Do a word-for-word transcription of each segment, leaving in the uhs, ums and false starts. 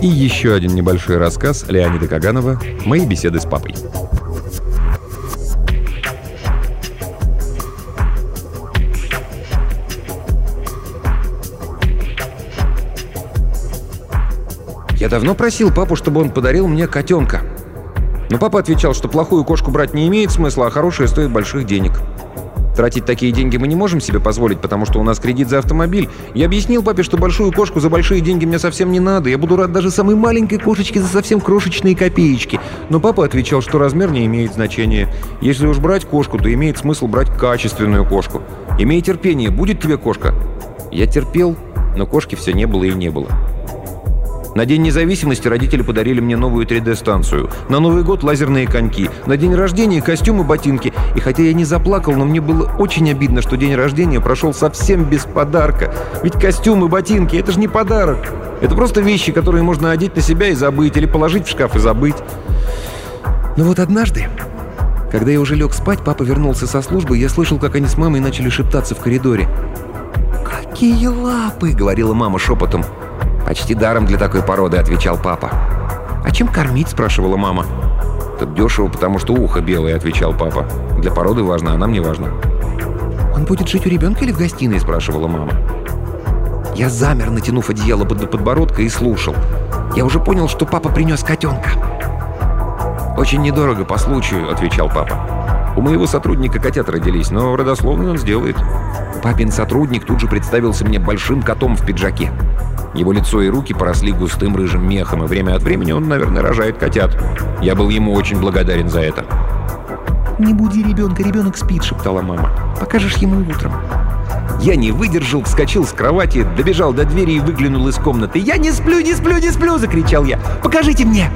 И еще один небольшой рассказ Леонида Каганова «Мои беседы с папой». Я давно просил папу, чтобы он подарил мне котенка. Но папа отвечал, что плохую кошку брать не имеет смысла, а хорошая стоит больших денег. Тратить такие деньги мы не можем себе позволить, потому что у нас кредит за автомобиль. Я объяснил папе, что большую кошку за большие деньги мне совсем не надо. Я буду рад даже самой маленькой кошечке за совсем крошечные копеечки. Но папа отвечал, что размер не имеет значения. Если уж брать кошку, то имеет смысл брать качественную кошку. Имей терпение, будет тебе кошка. Я терпел, но кошки все не было и не было. На День независимости родители подарили мне новую три дэ-станцию. На Новый год лазерные коньки. На день рождения костюмы, ботинки. И хотя я не заплакал, но мне было очень обидно, что день рождения прошел совсем без подарка. Ведь костюмы, ботинки — это же не подарок. Это просто вещи, которые можно одеть на себя и забыть, или положить в шкаф и забыть. Но вот однажды, когда я уже лег спать, папа вернулся со службы, и я слышал, как они с мамой начали шептаться в коридоре. «Какие лапы!» — говорила мама шепотом. «Почти даром для такой породы», — отвечал папа. «А чем кормить?» — спрашивала мама. «Тут дешево, потому что ухо белое», — отвечал папа. «Для породы важно, а нам не важно». «Он будет жить у ребенка или в гостиной?» — спрашивала мама. Я замер, натянув одеяло под подбородка, и слушал. Я уже понял, что папа принес котенка. «Очень недорого, по случаю», — отвечал папа. «У моего сотрудника котята родились, но родословную он сделает». Папин сотрудник тут же представился мне большим котом в пиджаке. Его лицо и руки поросли густым рыжим мехом, и время от времени он, наверное, рожает котят. Я был ему очень благодарен за это. «Не буди ребенка, ребенок спит», — шептала мама. «Покажешь ему утром». Я не выдержал, вскочил с кровати, добежал до двери и выглянул из комнаты. «Я не сплю, не сплю, не сплю!» — закричал я. «Покажите мне!»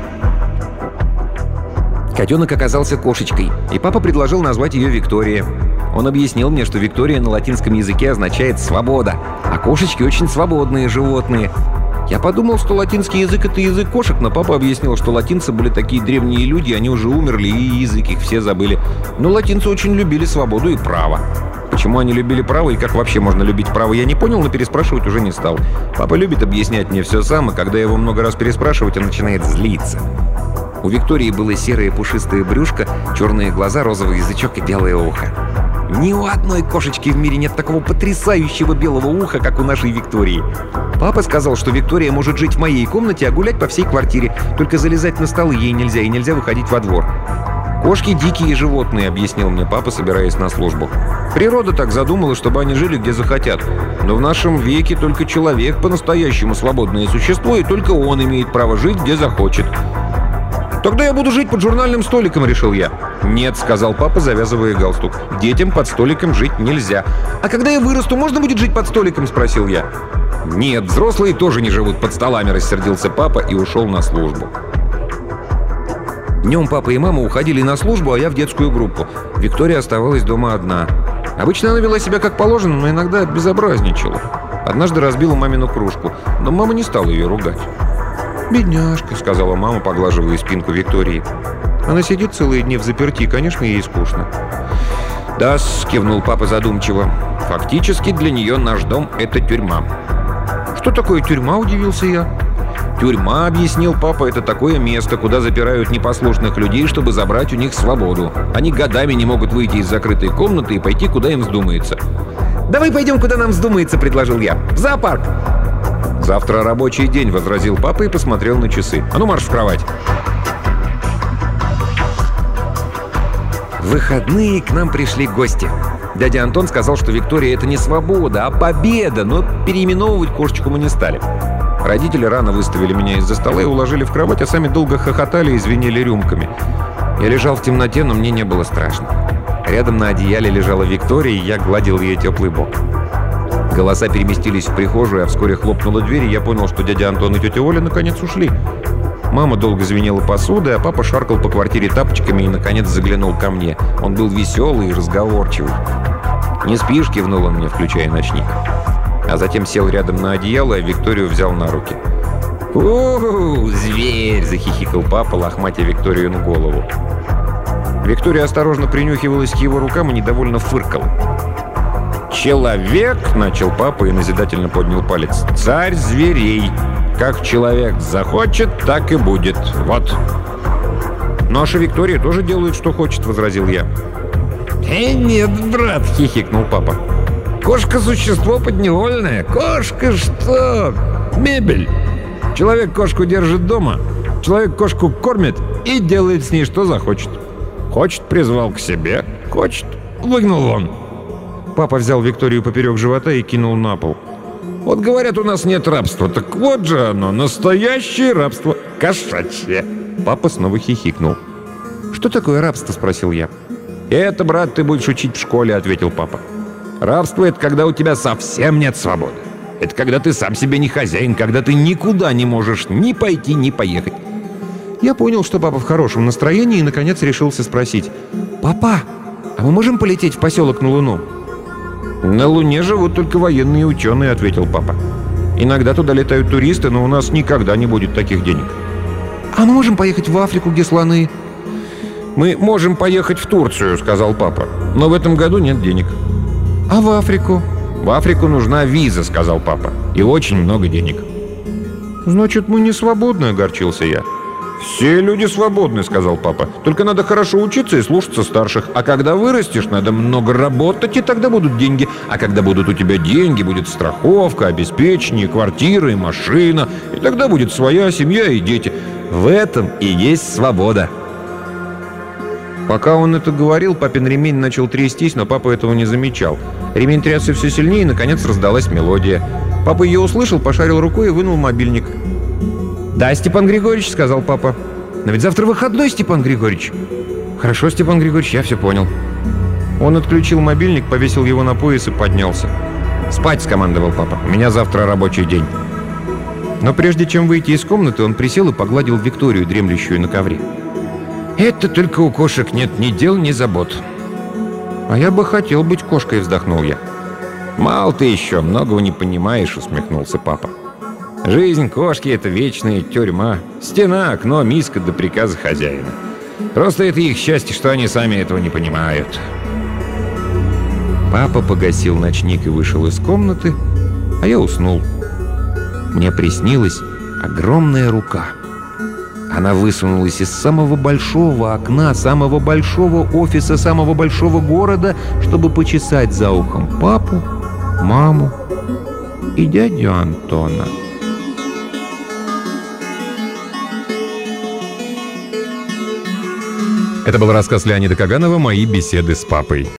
Котенок оказался кошечкой, и папа предложил назвать ее Виктория. Он объяснил мне, что Виктория на латинском языке означает «свобода», а кошечки очень свободные животные. Я подумал, что латинский язык — это язык кошек, но папа объяснил, что латинцы были такие древние люди, они уже умерли, и язык их все забыли. Но латинцы очень любили свободу и право. Почему они любили право и как вообще можно любить право, я не понял, но переспрашивать уже не стал. Папа любит объяснять мне все сам, и когда я его много раз переспрашивать, он начинает злиться. У Виктории было серое пушистое брюшко, черные глаза, розовый язычок и белое ухо. Ни у одной кошечки в мире нет такого потрясающего белого уха, как у нашей Виктории. Папа сказал, что Виктория может жить в моей комнате, а гулять по всей квартире. Только залезать на столы ей нельзя, и нельзя выходить во двор. «Кошки — дикие животные», — объяснил мне папа, собираясь на службу. «Природа так задумала, чтобы они жили где захотят. Но в нашем веке только человек по-настоящему свободное существо, и только он имеет право жить где захочет». «Тогда я буду жить под журнальным столиком», — решил я. «Нет», — сказал папа, завязывая галстук. «Детям под столиком жить нельзя». «А когда я вырасту, можно будет жить под столиком?» — спросил я. «Нет, взрослые тоже не живут под столами», — рассердился папа и ушел на службу. Днем папа и мама уходили на службу, а я в детскую группу. Виктория оставалась дома одна. Обычно она вела себя как положено, но иногда безобразничала. Однажды разбила мамину кружку, но мама не стала ее ругать. «Бедняжка», — сказала мама, поглаживая спинку Виктории. «Она сидит целые дни взаперти, конечно, ей скучно». «Да-с», — кивнул папа задумчиво. «Фактически для нее наш дом — это тюрьма». «Что такое тюрьма?» — удивился я. «Тюрьма», — объяснил папа, — «это такое место, куда запирают непослушных людей, чтобы забрать у них свободу. Они годами не могут выйти из закрытой комнаты и пойти, куда им вздумается». «Давай пойдем, куда нам вздумается», — предложил я. «В зоопарк». «Завтра рабочий день», — возразил папа и посмотрел на часы. «А ну марш в кровать». В выходные к нам пришли гости. Дядя Антон сказал, что Виктория — это не свобода, а победа, но переименовывать кошечку мы не стали. Родители рано выставили меня из-за стола и уложили в кровать, а сами долго хохотали и звенели рюмками. Я лежал в темноте, но мне не было страшно. Рядом на одеяле лежала Виктория, и я гладил ее теплый бок. Голоса переместились в прихожую, а вскоре хлопнула дверь, и я понял, что дядя Антон и тетя Оля наконец ушли. Мама долго звенела посудой, а папа шаркал по квартире тапочками и, наконец, заглянул ко мне. Он был веселый и разговорчивый. «Не спишь?» — кивнул он мне, включая ночник. А затем сел рядом на одеяло, а Викторию взял на руки. «У-у-у, зверь!» — захихикал папа, лохматя Викторию на голову. Виктория осторожно принюхивалась к его рукам и недовольно фыркала. «Человек!» — начал папа и назидательно поднял палец. «Царь зверей! Как человек захочет, так и будет. Вот. Наша Виктория тоже делает, что хочет, возразил я. «Э, нет, брат», — хихикнул папа. «Кошка — существо подневольное. Кошка что? Мебель. Человек кошку держит дома, человек кошку кормит и делает с ней, что захочет. Хочет — призвал к себе, хочет — выгнал вон». Папа взял Викторию поперек живота и кинул на пол. «Вот говорят, у нас нет рабства. Так вот же оно, настоящее рабство. Кошачье». Папа снова хихикнул. «Что такое рабство?» — спросил я. «Это, брат, ты будешь учить в школе», — ответил папа. «Рабство — это когда у тебя совсем нет свободы. Это когда ты сам себе не хозяин, когда ты никуда не можешь ни пойти, ни поехать». Я понял, что папа в хорошем настроении, и, наконец, решился спросить. «Папа, а мы можем полететь в поселок на Луну?» «На Луне живут только военные ученые», — ответил папа. «Иногда туда летают туристы, но у нас никогда не будет таких денег». «А мы можем поехать в Африку, где слоны?» «Мы можем поехать в Турцию», — сказал папа. «Но в этом году нет денег». «А в Африку?» «В Африку нужна виза», — сказал папа. «И очень много денег». «Значит, мы не свободны», — огорчился я. «Все люди свободны», — сказал папа. «Только надо хорошо учиться и слушаться старших. А когда вырастешь, надо много работать, и тогда будут деньги. А когда будут у тебя деньги, будет страховка, обеспечение, квартира и машина. И тогда будет своя семья и дети. В этом и есть свобода». Пока он это говорил, папин ремень начал трястись, но папа этого не замечал. Ремень трясся все сильнее, и, наконец, раздалась мелодия. Папа ее услышал, пошарил рукой и вынул мобильник. «Да, Степан Григорьевич», — сказал папа. «Но ведь завтра выходной, Степан Григорьевич». «Хорошо, Степан Григорьевич, я все понял». Он отключил мобильник, повесил его на пояс и поднялся. «Спать», — скомандовал папа. «У меня завтра рабочий день». Но прежде чем выйти из комнаты, он присел и погладил Викторию, дремлющую на ковре. «Это только у кошек нет ни дел, ни забот». «А я бы хотел быть кошкой», — вздохнул я. «Мало ты еще, многого не понимаешь», — усмехнулся папа. «Жизнь кошки — это вечная тюрьма. Стена, окно, миска до приказа хозяина. Просто это их счастье, что они сами этого не понимают». Папа погасил ночник и вышел из комнаты, а я уснул. Мне приснилась огромная рука. Она высунулась из самого большого окна, самого большого офиса, самого большого города, чтобы почесать за ухом папу, маму и дядю Антона. Это был рассказ Леонида Каганова «Мои беседы с папой».